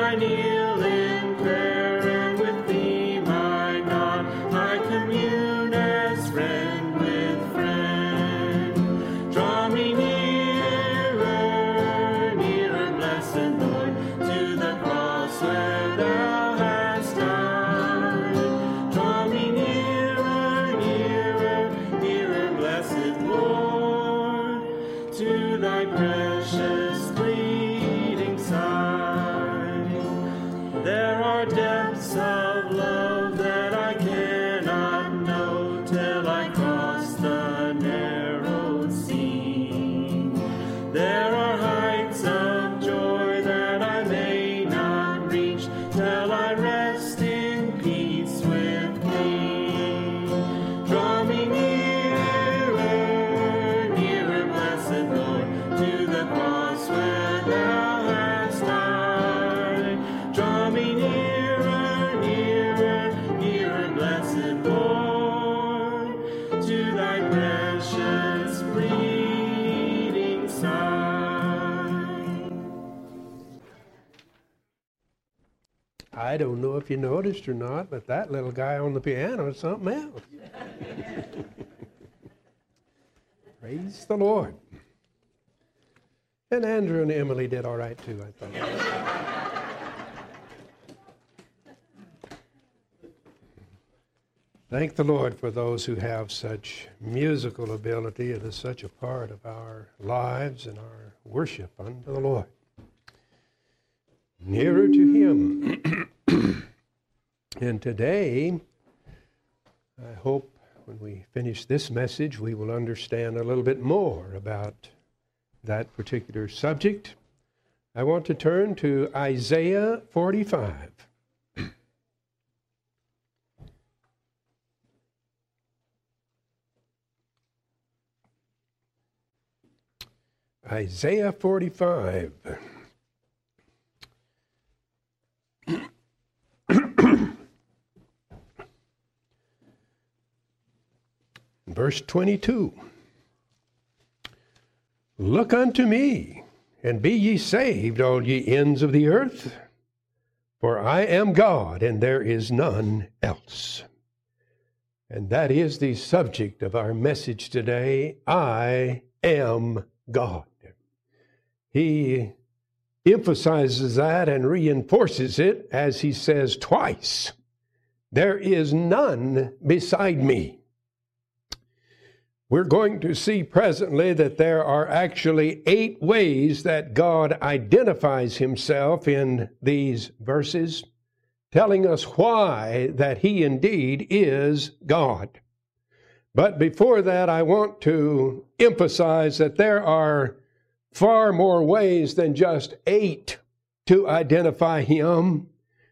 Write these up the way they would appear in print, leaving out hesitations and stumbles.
I kneel in prayer, and with thee my God, I commune as friend with friend. Draw me nearer, nearer, blessed Lord, to the cross where thou hast died. Draw me nearer, nearer, nearer, blessed Lord, to thy precious bleeding side. There are depths of love that I cannot know till I cross the narrow sea. There are heights of joy that I may not reach till I rest in peace with thee. Draw me nearer, nearer, blessed Lord, to the cross where thou hast died. Draw me nearer, nearer, nearer, blessed Lord, to thy precious bleeding side. I don't know if you noticed or not, but that little guy on the piano is something else. Praise the Lord. And Andrew and Emily did all right too, I thought. Thank the Lord for those who have such musical ability. It is such a part of our lives and our worship unto the Lord. Nearer to Him. And today, I hope when we finish this message, we will understand a little bit more about that particular subject. I want to turn to Isaiah 45. Isaiah 45. Verse 22. Look unto me, and be ye saved, all ye ends of the earth, for I am God, and there is none else. And that is the subject of our message today. I am God. He emphasizes that and reinforces it as he says twice, there is none beside me. We're going to see presently that there are actually 8 ways that God identifies himself in these verses, telling us why that he indeed is God. But before that, I want to emphasize that there are far more ways than just 8 to identify him.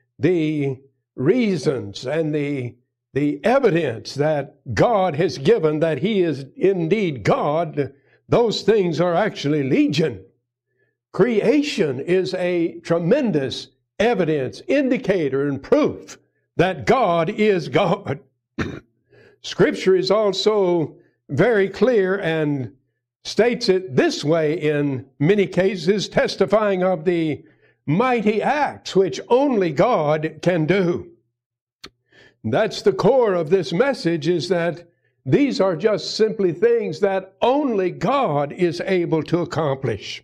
The reasons and the evidence that God has given that he is indeed God, those things are actually legion. Creation is a tremendous evidence, indicator, and proof that God is God. Scripture is also very clear and states it this way in many cases, testifying of the mighty acts which only God can do. That's the core of this message, is that these are just simply things that only God is able to accomplish.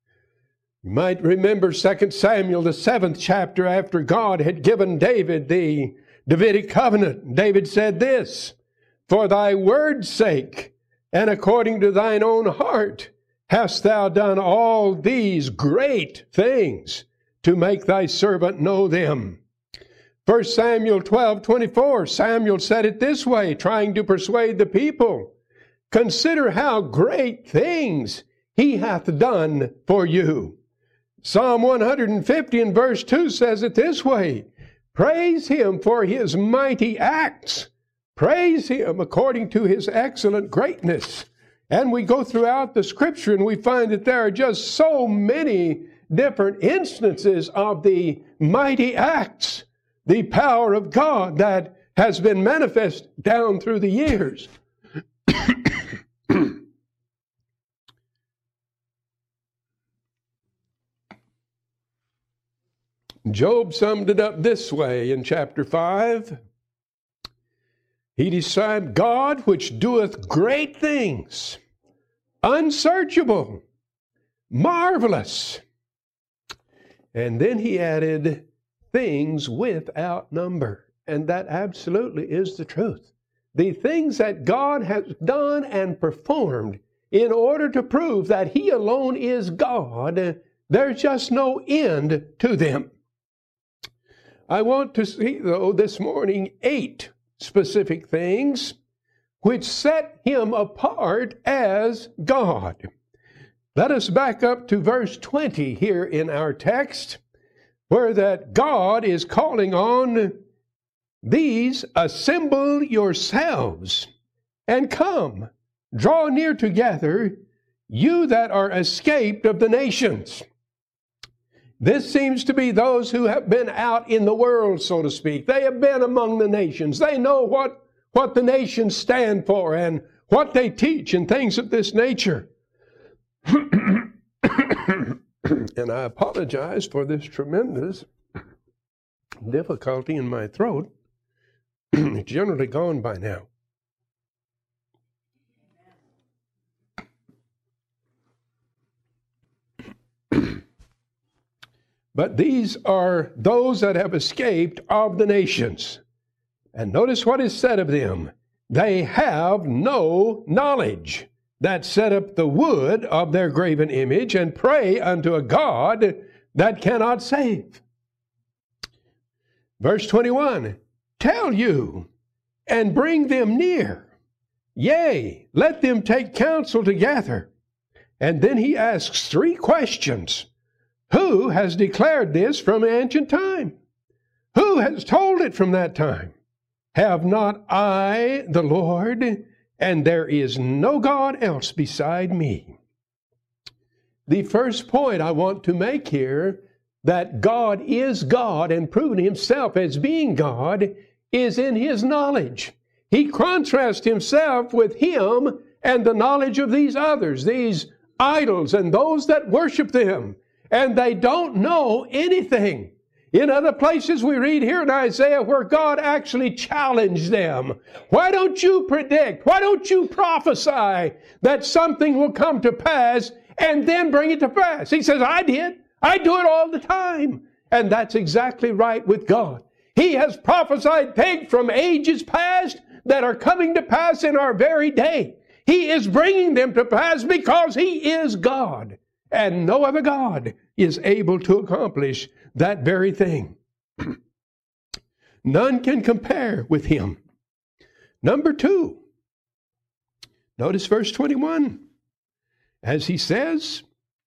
You might remember 2 Samuel, the 7th chapter, after God had given David the Davidic covenant. David said this, for thy word's sake, and according to thine own heart, hast thou done all these great things to make thy servant know them. 1 Samuel 12:24, Samuel said it this way, trying to persuade the people. Consider how great things he hath done for you. Psalm 150 and verse 2 says it this way, praise him for his mighty acts. Praise him according to his excellent greatness. And we go throughout the scripture and we find that there are just so many different instances of the mighty acts, the power of God that has been manifest down through the years. Job summed it up this way in chapter 5. He described God which doeth great things, unsearchable, marvelous. And then he added, things without number. And that absolutely is the truth. The things that God has done and performed in order to prove that He alone is God, there's just no end to them. I want to see, though, this morning 8 specific things which set Him apart as God. Let us back up to verse 20 here in our text, where that God is calling on these, assemble yourselves and come, draw near together, you that are escaped of the nations. This seems to be those who have been out in the world, so to speak. They have been among the nations. They know what the nations stand for and what they teach and things of this nature. And I apologize for this tremendous difficulty in my throat. It's generally gone by now. But these are those that have escaped of the nations. And notice what is said of them. They have no knowledge, that set up the wood of their graven image and pray unto a God that cannot save. Verse 21, tell you and bring them near. Yea, let them take counsel together. And then he asks 3 questions. Who has declared this from ancient time? Who has told it from that time? Have not I the Lord? And there is no God else beside me. The first point I want to make here, that God is God and proven Himself as being God, is in His knowledge. He contrasts Himself with Him and the knowledge of these others, these idols and those that worship them, and they don't know anything. In other places we read here in Isaiah where God actually challenged them. Why don't you predict? Why don't you prophesy that something will come to pass and then bring it to pass? He says, I did. I do it all the time. And that's exactly right with God. He has prophesied things from ages past that are coming to pass in our very day. He is bringing them to pass because He is God. And no other God is able to accomplish that very thing. None can compare with Him. Number 2, notice verse 21. As he says,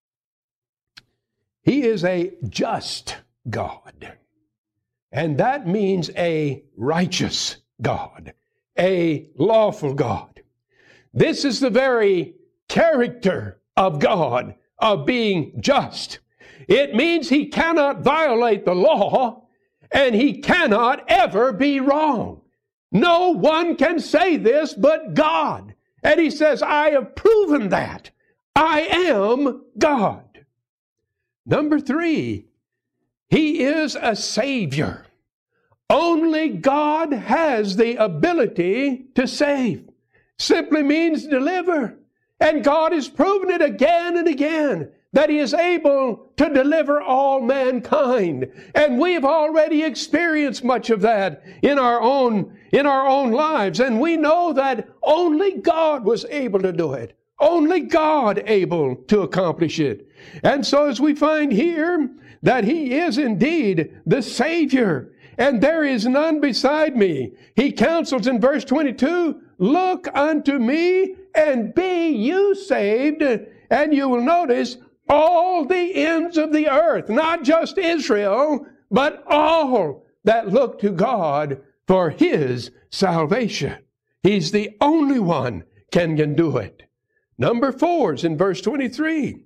He is a just God. And that means a righteous God, a lawful God. This is the very character of God, of being just. It means He cannot violate the law, and He cannot ever be wrong. No one can say this but God. And He says, I have proven that. I am God. Number 3, He is a Savior. Only God has the ability to save. Simply means deliver. And God has proven it again and again, that He is able to deliver all mankind. And we've already experienced much of that in our own lives. And we know that only God was able to do it. Only God able to accomplish it. And so as we find here that He is indeed the Savior, and there is none beside me. He counsels in verse 22, look unto me and be you saved. And you will notice all the ends of the earth, not just Israel, but all that look to God for His salvation. He's the only one can do it. Number 4 is in verse 23.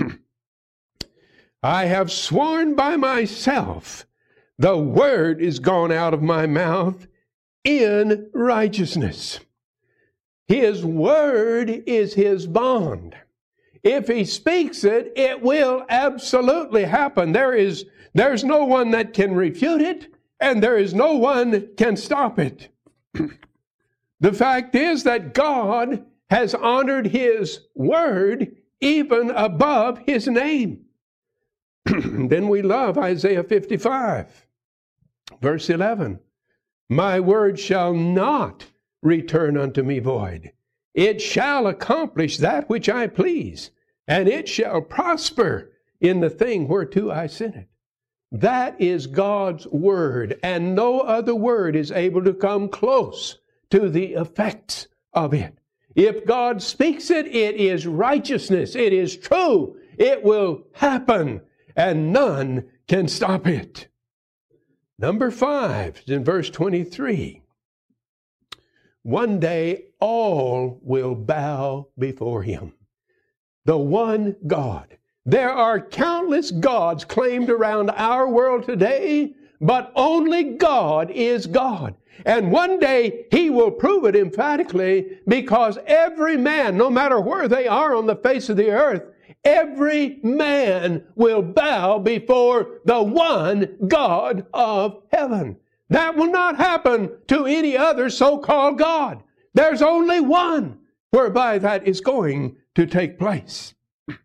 I have sworn by myself, the word is gone out of my mouth in righteousness. His word is His bond. If He speaks it, it will absolutely happen. There is There's no one that can refute it, and there is no one can stop it. The fact is that God has honored His word even above His name. Then we love Isaiah 55, verse 11. My word shall not return unto me void. It shall accomplish that which I please, and it shall prosper in the thing whereto I sent it. That is God's word, and no other word is able to come close to the effects of it. If God speaks it, it is righteousness. It is true. It will happen, and none can stop it. Number 5 is in verse 23. One day all will bow before Him. The one God. There are countless gods claimed around our world today, but only God is God. And one day He will prove it emphatically, because every man, no matter where they are on the face of the earth, every man will bow before the one God of heaven. That will not happen to any other so-called God. There's only one whereby that is going to take place.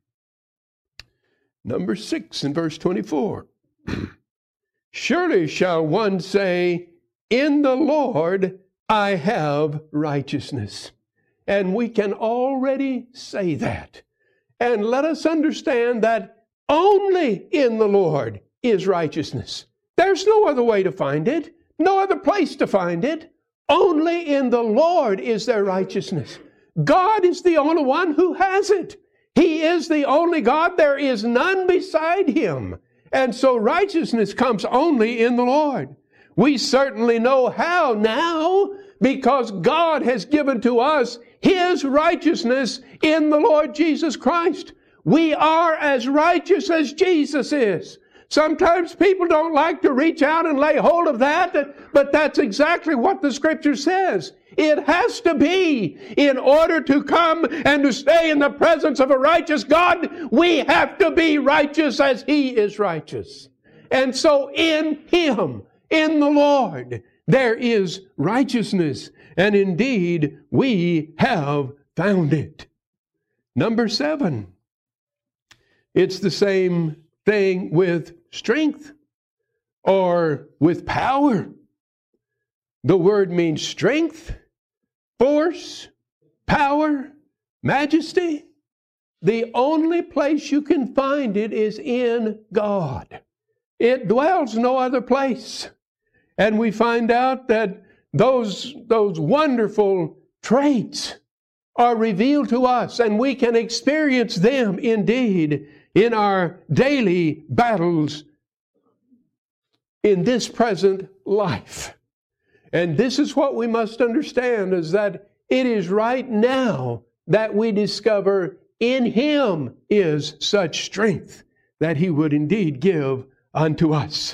Number 6 in verse 24. Surely shall one say, in the Lord I have righteousness. And we can already say that. And let us understand that only in the Lord is righteousness. There's no other way to find it, no other place to find it. Only in the Lord is there righteousness. God is the only one who has it. He is the only God. There is none beside Him. And so righteousness comes only in the Lord. We certainly know how now, because God has given to us His righteousness in the Lord Jesus Christ. We are as righteous as Jesus is. Sometimes people don't like to reach out and lay hold of that, but that's exactly what the Scripture says. It has to be. In order to come and to stay in the presence of a righteous God, we have to be righteous as He is righteous. And so in Him, in the Lord, there is righteousness. And indeed, we have found it. Number 7. It's the same thing with strength or with power. The word means strength, force, power, majesty. The only place you can find it is in God. It dwells no other place. And we find out that those wonderful traits are revealed to us, and we can experience them indeed in our daily battles in this present life. And this is what we must understand, is that it is right now that we discover in Him is such strength that He would indeed give unto us.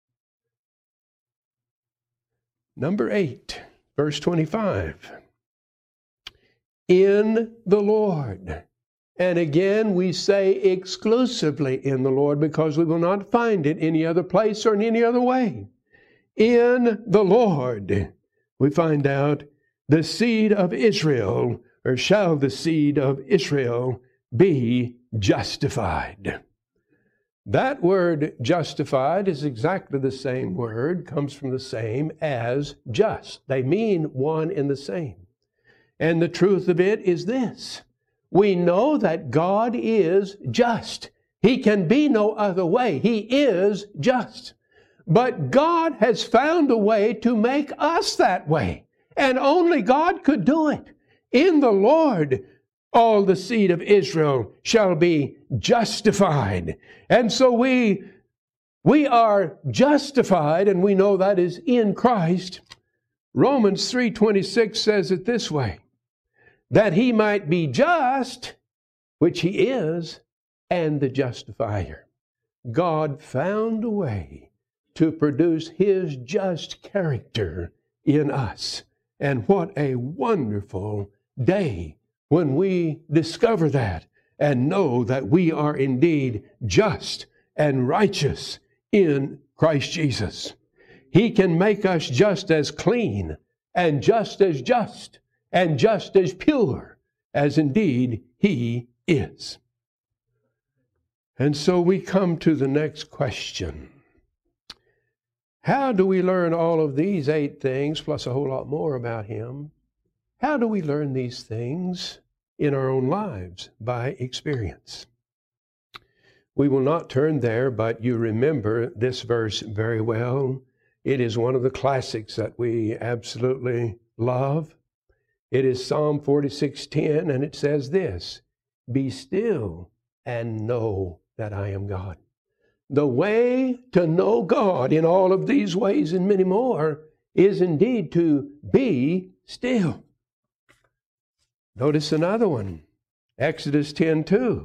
Number 8, verse 25. In the Lord. And again, we say exclusively in the Lord, because we will not find it any other place or in any other way. In the Lord, we find out the seed of Israel, or shall the seed of Israel be justified. That word justified is exactly the same word, comes from the same as just. They mean one and the same. And the truth of it is this. We know that God is just. He can be no other way. He is just. But God has found a way to make us that way. And only God could do it. In the Lord, all the seed of Israel shall be justified. And so we are justified, and we know that is in Christ. Romans 3:26 says it this way, that He might be just, which He is, and the justifier. God found a way to produce His just character in us. And what a wonderful day when we discover that and know that we are indeed just and righteous in Christ Jesus. He can make us just as clean and just as just and just as pure as indeed He is. And so we come to the next question. How do we learn all of these 8 things, plus a whole lot more about Him? How do we learn these things in our own lives? By experience. We will not turn there, but you remember this verse very well. It is one of the classics that we absolutely love. It is Psalm 46:10, and it says this, "Be still and know that I am God." The way to know God in all of these ways and many more is indeed to be still. Notice another one, Exodus 10:2.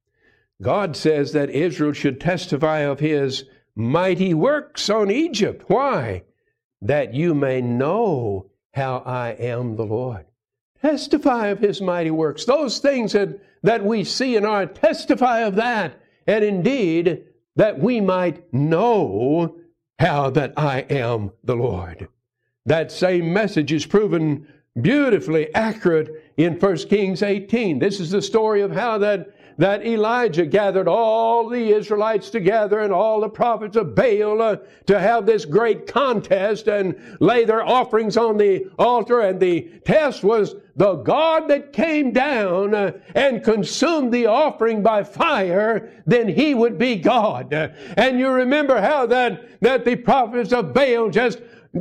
God says that Israel should testify of His mighty works on Egypt. Why? That you may know how I am the Lord. Testify of His mighty works. Those things that we see in our testify of that, and indeed that we might know how that I am the Lord. That same message is proven beautifully accurate in 1 Kings 18. This is the story of how that Elijah gathered all the Israelites together and all the prophets of Baal to have this great contest and lay their offerings on the altar. And the test was the God that came down and consumed the offering by fire, then He would be God. And you remember how that the prophets of Baal just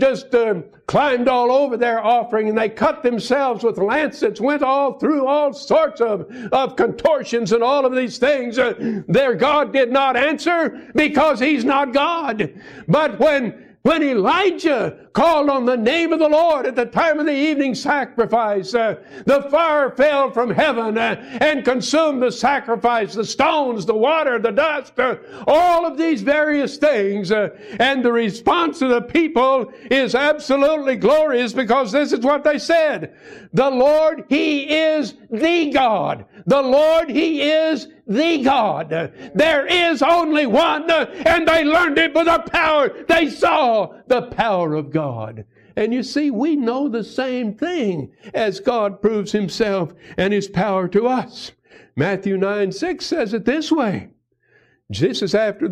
climbed all over their offering, and they cut themselves with lancets, went all through all sorts of contortions and all of these things. Their God did not answer because He's not God. But when Elijah called on the name of the Lord at the time of the evening sacrifice, the fire fell from heaven and consumed the sacrifice, the stones, the water, the dust, all of these various things. And the response of the people is absolutely glorious, because this is what they said. The Lord, He is the God. The Lord, He is the God. There is only one, and they learned it by the power. They saw the power of God. And you see, we know the same thing as God proves Himself and His power to us. Matthew 9:6 says it this way. This is after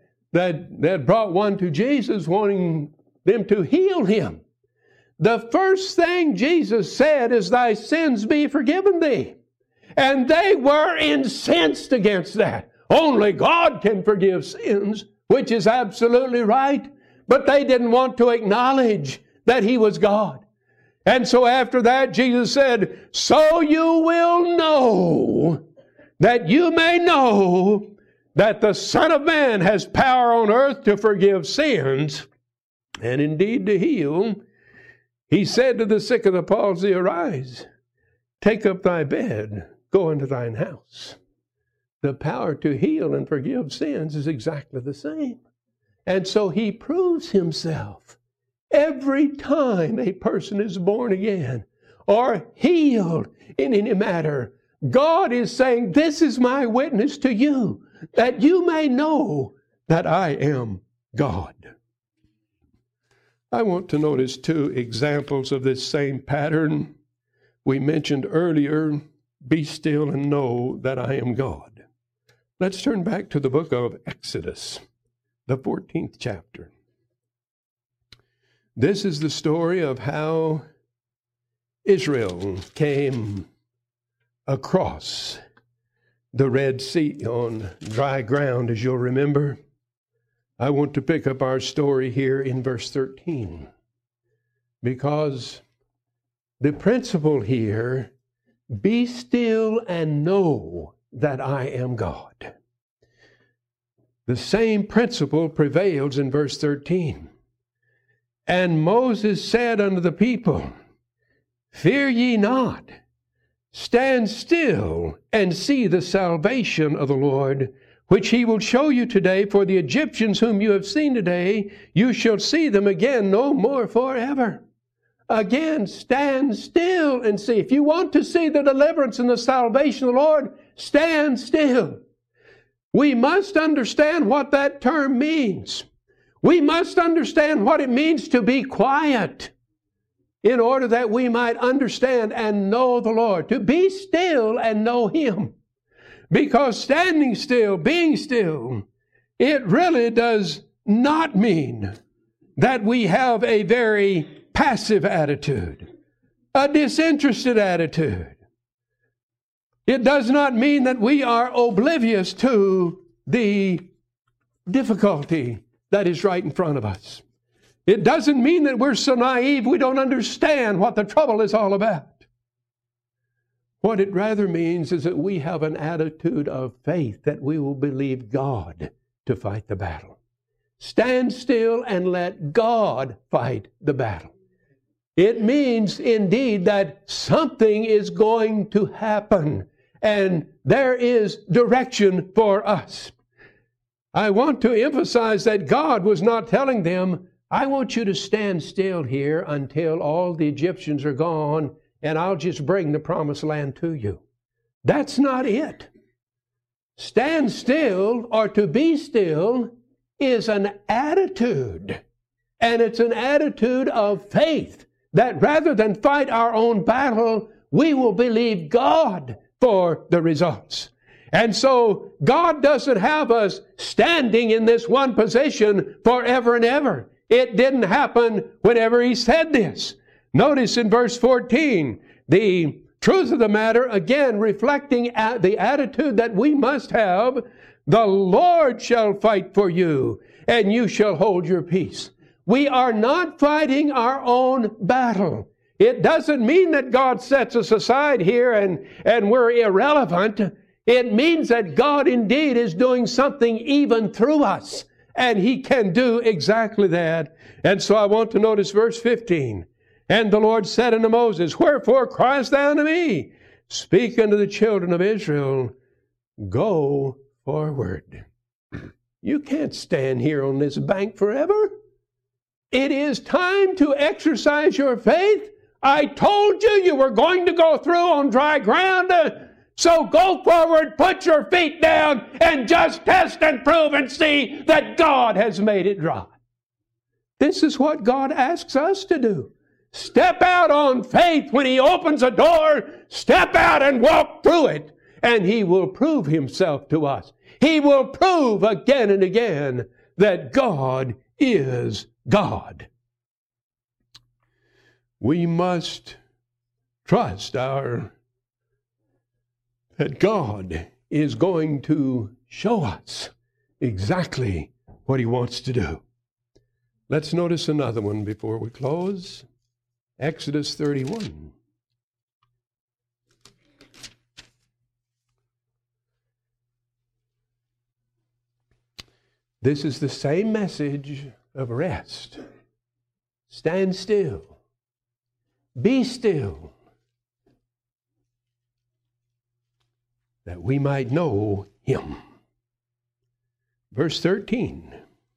that brought one to Jesus wanting them to heal him. The first thing Jesus said is, "Thy sins be forgiven thee." And they were incensed against that. Only God can forgive sins, which is absolutely right. But they didn't want to acknowledge that He was God. And so after that, Jesus said, "So you will know, that you may know that the Son of Man has power on earth to forgive sins, and indeed to heal. He said to the sick of the palsy, Arise, take up thy bed, go into thine house." The power to heal and forgive sins is exactly the same. And so He proves Himself every time a person is born again or healed in any matter. God is saying, "This is my witness to you, that you may know that I am God." I want to notice 2 examples of this same pattern. We mentioned earlier, be still and know that I am God. Let's turn back to the book of Exodus, the 14th chapter. This is the story of how Israel came across the Red Sea on dry ground, as you'll remember. I want to pick up our story here in verse 13, because the principle here, be still and know that I am God. The same principle prevails in verse 13. And Moses said unto the people, Fear ye not, stand still and see the salvation of the Lord, which He will show you today. For the Egyptians whom you have seen today, you shall see them again no more forever. Again, stand still and see. If you want to see the deliverance and the salvation of the Lord, stand still. We must understand what that term means. We must understand what it means to be quiet in order that we might understand and know the Lord. To be still and know Him. Because standing still, being still, it really does not mean that we have a very passive attitude, a disinterested attitude. It does not mean that we are oblivious to the difficulty that is right in front of us. It doesn't mean that we're so naive we don't understand what the trouble is all about. What it rather means is that we have an attitude of faith that we will believe God to fight the battle. Stand still and let God fight the battle. It means indeed that something is going to happen and there is direction for us. I want to emphasize that God was not telling them, I want you to stand still here until all the Egyptians are gone and I'll just bring the promised land to you. That's not it. Stand still, or to be still, is an attitude. And it's an attitude of faith that rather than fight our own battle, we will believe God for the results. And so God doesn't have us standing in this one position forever and ever. It didn't happen whenever He said this. Notice in verse 14, the truth of the matter, again reflecting the attitude that we must have, the Lord shall fight for you, and you shall hold your peace. We are not fighting our own battle. It doesn't mean that God sets us aside here and we're irrelevant. It means that God indeed is doing something even through us, and He can do exactly that. And so I want to notice verse 15. And the Lord said unto Moses, wherefore criest thou unto me? Speak unto the children of Israel, go forward. You can't stand here on this bank forever. It is time to exercise your faith. I told you you were going to go through on dry ground. So go forward, put your feet down, and just test and prove and see that God has made it dry. This is what God asks us to do. Step out on faith when He opens a door. Step out and walk through it, and He will prove Himself to us. He will prove again and again that God is God. We must trust that God is going to show us exactly what He wants to do. Let's notice another one before we close. Exodus 31. This is the same message of rest. Stand still. Be still. That we might know Him. Verse 13.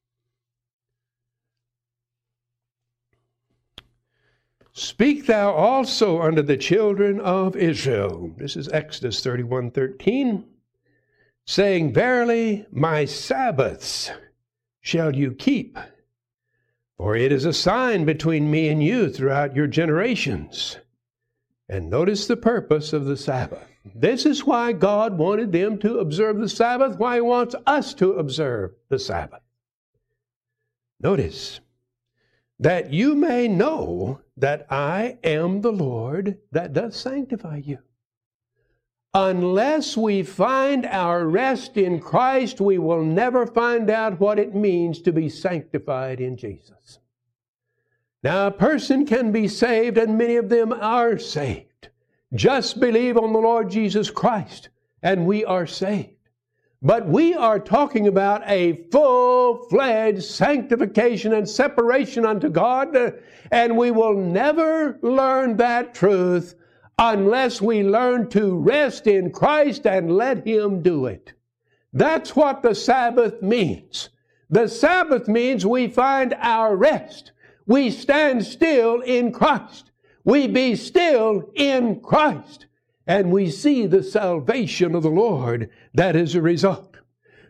Speak thou also unto the children of Israel. This is Exodus 31:13. Saying, verily my Sabbaths shall you keep, for it is a sign between me and you throughout your generations. And notice the purpose of the Sabbath. This is why God wanted them to observe the Sabbath, why He wants us to observe the Sabbath. Notice, that you may know that I am the Lord that doth sanctify you. Unless we find our rest in Christ, we will never find out what it means to be sanctified in Jesus. Now, a person can be saved, and many of them are saved. Just believe on the Lord Jesus Christ, and we are saved. But we are talking about a full-fledged sanctification and separation unto God, and we will never learn that truth unless we learn to rest in Christ and let Him do it. That's what the Sabbath means. The Sabbath means we find our rest. We stand still in Christ. We be still in Christ. And we see the salvation of the Lord that is a result.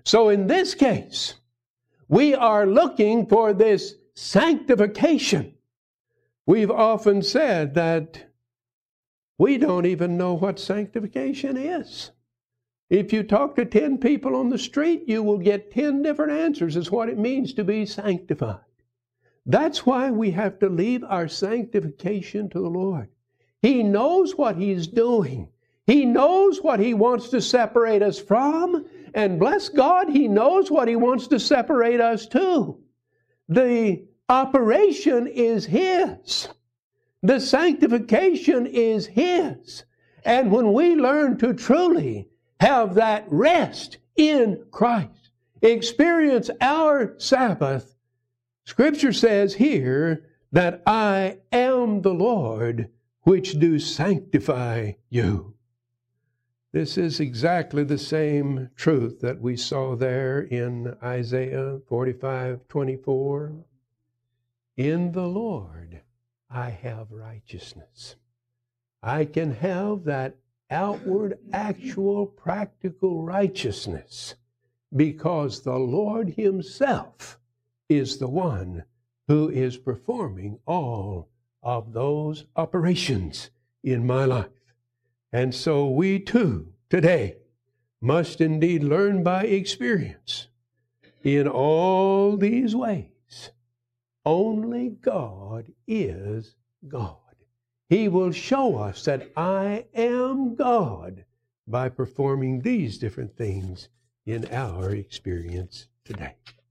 So in this case, we are looking for this sanctification. We've often said that we don't even know what sanctification is. If you talk to 10 people on the street, you will get 10 different answers as what it means to be sanctified. That's why we have to leave our sanctification to the Lord. He knows what He's doing. He knows what He wants to separate us from, and bless God, He knows what He wants to separate us to. The operation is His. The sanctification is His. And when we learn to truly have that rest in Christ, experience our Sabbath, Scripture says here that I am the Lord which do sanctify you. This is exactly the same truth that we saw there in Isaiah 45:24. In the Lord I have righteousness. I can have that outward, actual, practical righteousness because the Lord Himself is the one who is performing all of those operations in my life. And so we too, today, must indeed learn by experience in all these ways. Only God is God. He will show us that I am God by performing these different things in our experience today.